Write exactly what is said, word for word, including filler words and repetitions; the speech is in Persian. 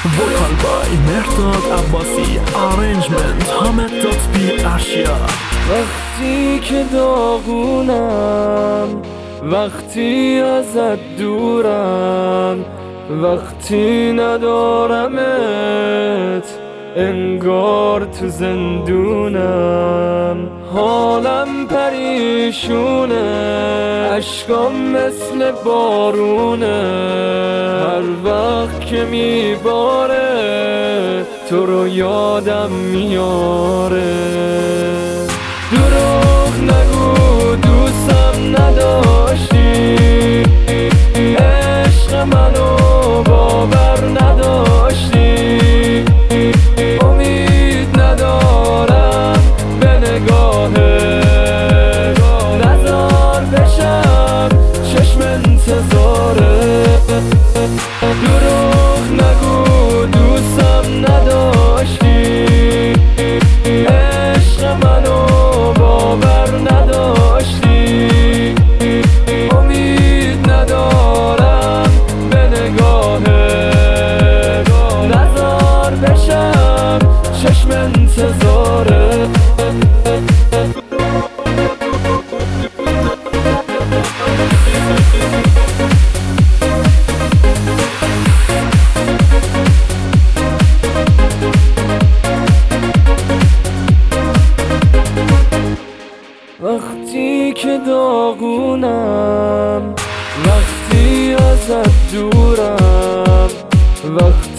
وکال بای مرداد عباسی، آرنجمنت حامد لطفی ارشیا. وقتی که داغونم، وقتی ازت دورم، وقتی ندارمت انگار تو زندونم، حالم پریشونه، اشکام مثل بارونه، هر وقت که میباره تو رو یادم میاره. دروغ نگو دوستم نداشتی، عشق منو باور نداشتی، امید ندارم به نگاهت، نزار بشم چشم انتظاره. دروغ نگو دوستم نداشتی، عشق منو باور نداشتی، امید ندارم به نگاهت، نزار بشم چشم انتظاره. وقتی که داغونم، وقتی ازت دورم، وقتی